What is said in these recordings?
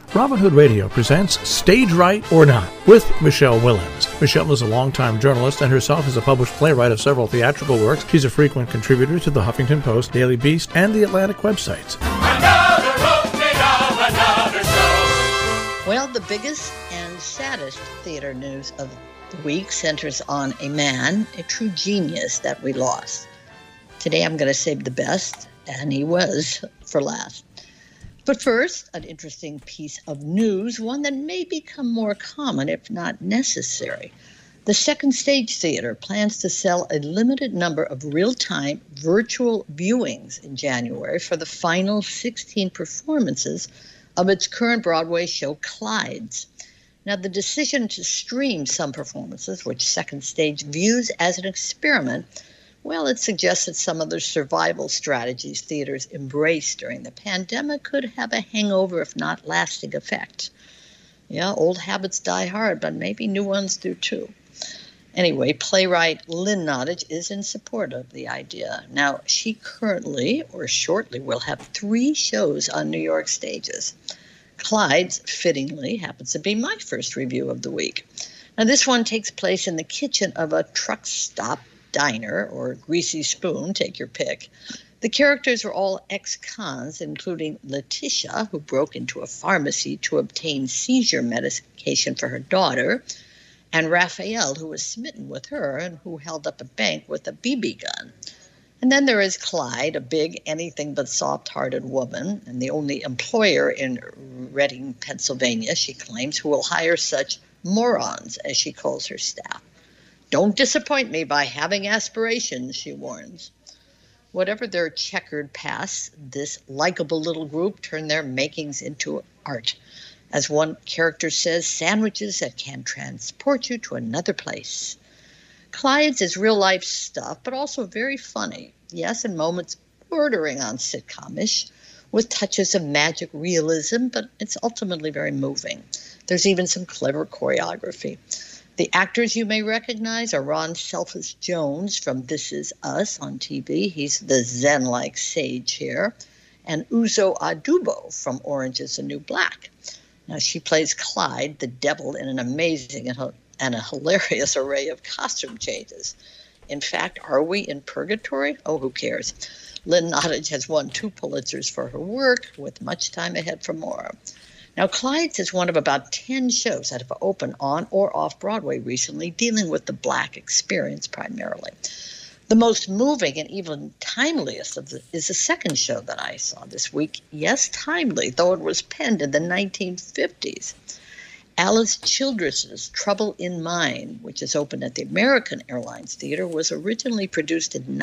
Robin Hood Radio presents Stage Right or Not with Michelle Willens. Michelle is a longtime journalist and herself is a published playwright of several theatrical works. She's a frequent contributor to the Huffington Post, Daily Beast, and the Atlantic websites. Another opening of another show. Well, the biggest and saddest theater news of the week centers on a man, a true genius that we lost. Today I'm going to save the best, and he was, for last. But first, an interesting piece of news, one that may become more common if not necessary. The Second Stage Theater plans to sell a limited number of real-time virtual viewings in January for the final 16 performances of its current Broadway show, Clydes. Now, the decision to stream some performances, which Second Stage views as an experiment, well, it suggests that some of the survival strategies theaters embraced during the pandemic could have a hangover, if not lasting effect. Yeah, old habits die hard, but maybe new ones do too. Anyway, playwright Lynn Nottage is in support of the idea. Now, she currently, or shortly, will have 3 shows on New York stages. Clydes, fittingly, happens to be my first review of the week. Now, this one takes place in the kitchen of a truck stop diner, or greasy spoon, take your pick. The characters are all ex-cons, including Letitia, who broke into a pharmacy to obtain seizure medication for her daughter, and Raphael, who was smitten with her and who held up a bank with a BB gun. And then there is Clyde, a big, anything-but soft-hearted woman, and the only employer in Reading, Pennsylvania, she claims, who will hire such morons, as she calls her staff. Don't disappoint me by having aspirations, she warns. Whatever their checkered past, this likable little group turned their makings into art. As one character says, sandwiches that can transport you to another place. Clydes is real-life stuff, but also very funny. Yes, in moments bordering on sitcom-ish, with touches of magic realism, but it's ultimately very moving. There's even some clever choreography. The actors you may recognize are Ron Selfish Jones from This Is Us on TV. He's the Zen-like sage here. And Uzo Adubo from Orange is the New Black. Now, she plays Clyde, the devil, in an amazing and a hilarious array of costume changes. In fact, are we in purgatory? Oh, who cares? Lynn Nottage has won 2 Pulitzers for her work, with much time ahead for more. Now, Clydes is one of about 10 shows that have opened on or off Broadway recently, dealing with the Black experience primarily. The most moving and even timeliest is the second show that I saw this week. Yes, timely, though it was penned in the 1950s. Alice Childress's Trouble in Mind, which is opened at the American Airlines Theater, was originally produced in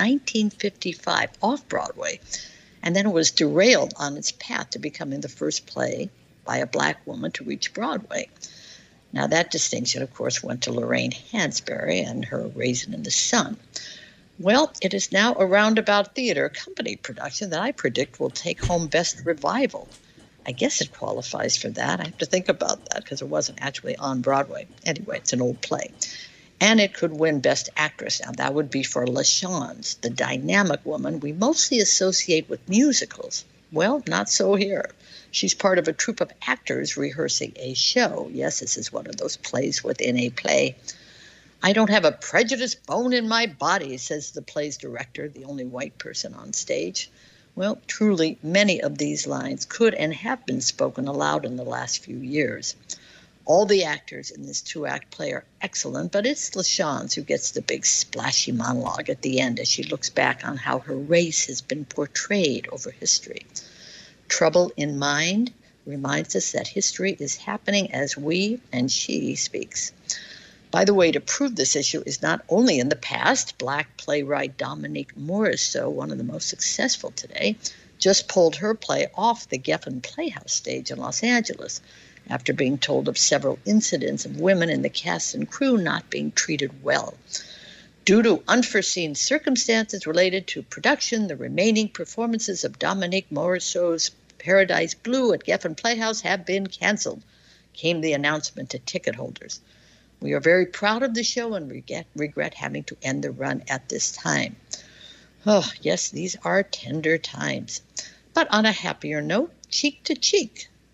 1955 off-Broadway, and then it was derailed on its path to becoming the first play by a Black woman to reach Broadway. Now, that distinction, of course, went to Lorraine Hansberry and her Raisin in the Sun. Well, it is now a Roundabout Theater company production that I predict will take home Best Revival. I guess it qualifies for that. I have to think about that because it wasn't actually on Broadway. Anyway, it's an old play. And it could win Best Actress. Now, that would be for LaChanze, the dynamic woman we mostly associate with musicals. Well, not so here. She's part of a troupe of actors rehearsing a show. Yes, this is one of those plays within a play. I don't have a prejudiced bone in my body, says the play's director, the only white person on stage. Well, truly, many of these lines could and have been spoken aloud in the last few years. All the actors in this 2-act play are excellent, but it's LaChanze who gets the big splashy monologue at the end as she looks back on how her race has been portrayed over history. Trouble in Mind reminds us that history is happening as we and she speaks. By the way, to prove this issue is not only in the past, Black playwright Dominique Morisseau, one of the most successful today, just pulled her play off the Geffen Playhouse stage in Los Angeles after being told of several incidents of women in the cast and crew not being treated well. Due to unforeseen circumstances related to production, the remaining performances of Dominique Morisseau's Paradise Blue at Geffen Playhouse have been canceled, came the announcement to ticket holders. We are very proud of the show and regret having to end the run at this time. Oh, yes, these are tender times. But on a happier note, Cheek to Cheek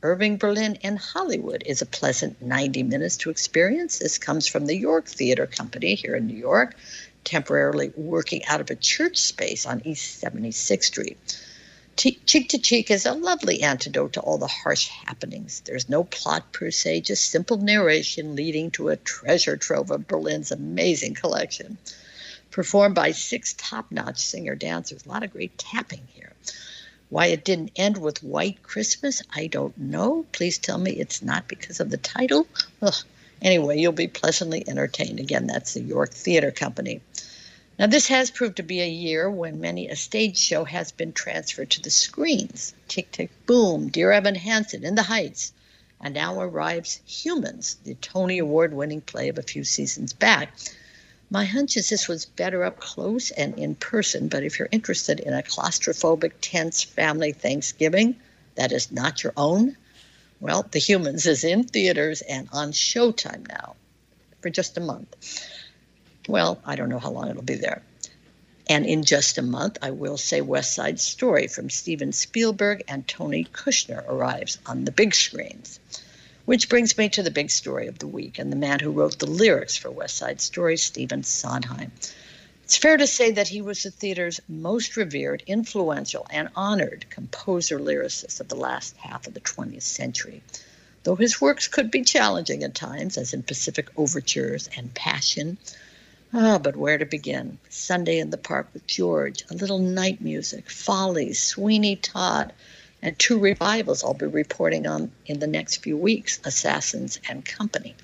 Irving Berlin and Hollywood is a pleasant 90 minutes to experience. This comes from the York Theater Company here in New York, temporarily working out of a church space on East 76th Street. Cheek to Cheek is a lovely antidote to all the harsh happenings. There's no plot per se, just simple narration leading to a treasure trove of Berlin's amazing collection. Performed by 6 top-notch singer-dancers. A lot of great tapping here. Why it didn't end with White Christmas, I don't know. Please tell me it's not because of the title. Ugh. Anyway, you'll be pleasantly entertained. Again, that's the York Theater Company. Now, this has proved to be a year when many a stage show has been transferred to the screens. Tick, Tick, Boom, Dear Evan Hansen, In the Heights. And now arrives Humans, the Tony Award-winning play of a few seasons back. My hunch is this was better up close and in person, but if you're interested in a claustrophobic, tense family Thanksgiving that is not your own, well, The Humans is in theaters and on Showtime now for just a month. Well, I don't know how long it'll be there. And in just a month, I will say West Side Story from Steven Spielberg and Tony Kushner arrives on the big screens. Which brings me to the big story of the week and the man who wrote the lyrics for West Side Story, Stephen Sondheim. It's fair to say that he was the theater's most revered, influential, and honored composer-lyricist of the last half of the 20th century. Though his works could be challenging at times, as in Pacific Overtures and Passion. But where to begin? Sunday in the Park with George, A Little Night Music, Follies, Sweeney Todd, and 2 revivals I'll be reporting on in the next few weeks, Assassins and Company.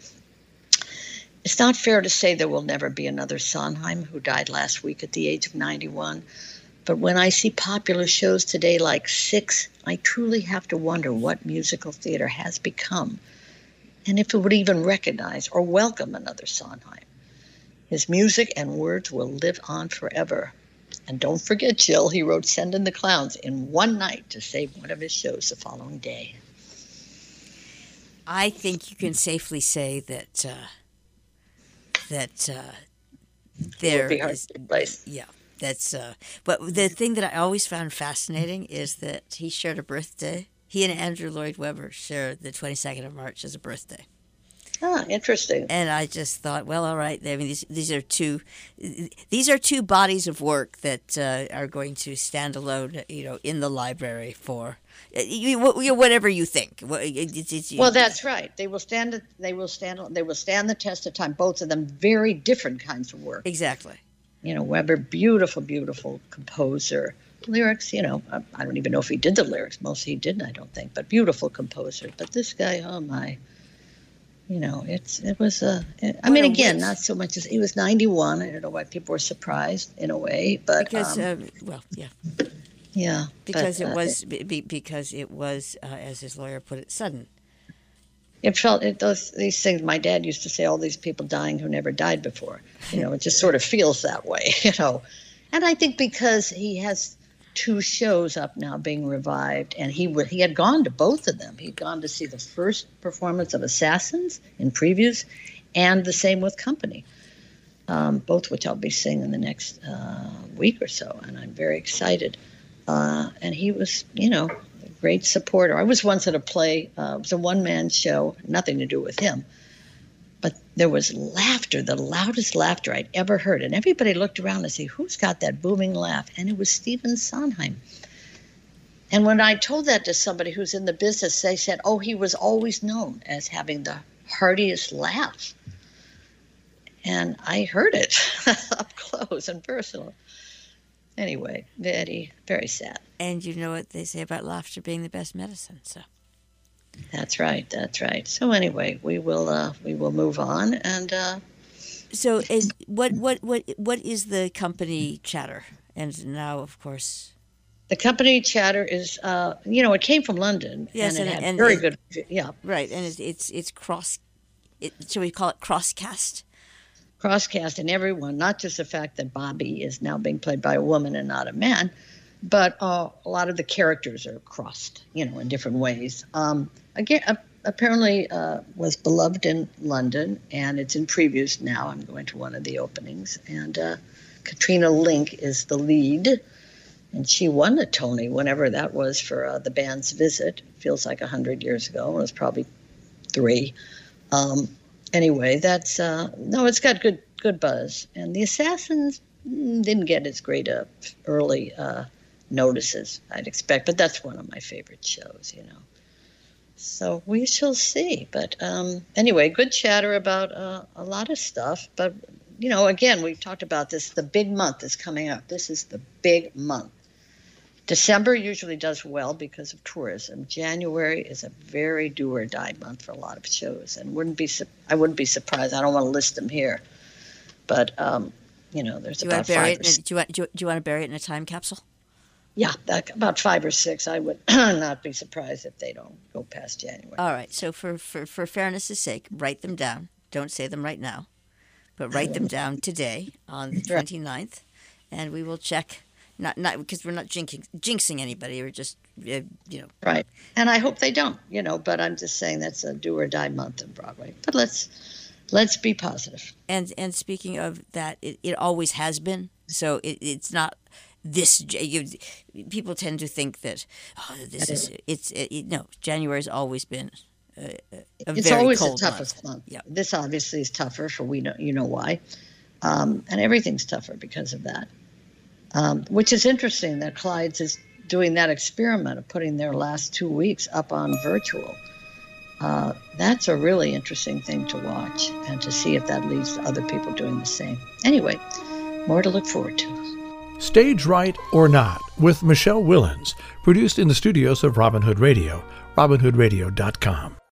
It's not fair to say there will never be another Sondheim, who died last week at the age of 91. But when I see popular shows today like Six, I truly have to wonder what musical theater has become, and if it would even recognize or welcome another Sondheim. His music and words will live on forever. And don't forget, Jill, he wrote Send in the Clowns in one night to save one of his shows the following day. I think you can safely say that there is, yeah, that's. But the thing that I always found fascinating is that he shared a birthday. He and Andrew Lloyd Webber shared the 22nd of March as a birthday. Ah, interesting. And I just thought, well, all right. I mean, these are two bodies of work that are going to stand alone, in the library for whatever you think. Well, that's right. They will stand the test of time. Both of them, very different kinds of work. Exactly. Webber, beautiful, beautiful composer. Lyrics, I don't even know if he did the lyrics. Mostly he didn't, I don't think. But beautiful composer. But this guy, oh my. It was again, not so much as he was 91. I don't know why people were surprised in a way, but because yeah, because it was as his lawyer put it, sudden. It felt these things. My dad used to say, all these people dying who never died before. It just sort of feels that way. And I think because he has 2 shows up now being revived, and he had gone to both of them. He'd gone to see the first performance of Assassins in previews, and the same with Company, both which I'll be seeing in the next week or so, and I'm very excited. And he was, a great supporter. I was once at a play, it was a one-man show, nothing to do with him, but there was laughter, the loudest laughter I'd ever heard. And everybody looked around to see who's got that booming laugh. And it was Stephen Sondheim. And when I told that to somebody who's in the business, they said, oh, he was always known as having the heartiest laugh. And I heard it up close and personal. Anyway, very, very sad. And you know what they say about laughter being the best medicine, so. That's right. So anyway, we will move on, and so what is the company chatter? And now, of course, the company chatter is it came from London, yes, and it had very good, yeah, right, and it's cross. Shall we call it crosscast? Crosscast, and everyone, not just the fact that Bobby is now being played by a woman and not a man. But a lot of the characters are crossed, in different ways. Again, apparently was beloved in London, and it's in previews now. I'm going to one of the openings. And Katrina Link is the lead. And she won a Tony, whenever that was, for the band's visit. Feels like 100 years ago. It was probably 3. Anyway, that's no, it's got good buzz. And The Assassins didn't get as great early notices, I'd expect, but that's one of my favorite shows, So we shall see. But anyway, good chatter about a lot of stuff. But, again, we've talked about this. The big month is coming up. This is the big month. December usually does well because of tourism. January is a very do or die month for a lot of shows, and I wouldn't be surprised. I don't want to list them here, but there's about 5 or 6. Do you want to bury it in a time capsule? Yeah, about 5 or 6. I would not be surprised if they don't go past January. All right. So for fairness' sake, write them down. Don't say them right now, but write them down today on the 29th, and we will check. Not because we're not jinxing anybody. We're just, Right. And I hope they don't, but I'm just saying that's a do or die month in Broadway. But let's be positive. And speaking of that, it always has been. So it's not this. People tend to think that no. January's always been it's very always cold the toughest month. Yeah. This obviously is tougher for why, and everything's tougher because of that. Which is interesting that Clyde's is doing that experiment of putting their last 2 weeks up on virtual. That's a really interesting thing to watch and to see if that leads to other people doing the same. Anyway, more to look forward to. Stage Right or Not with Michelle Willens, produced in the studios of Robin Hood Radio, robinhoodradio.com.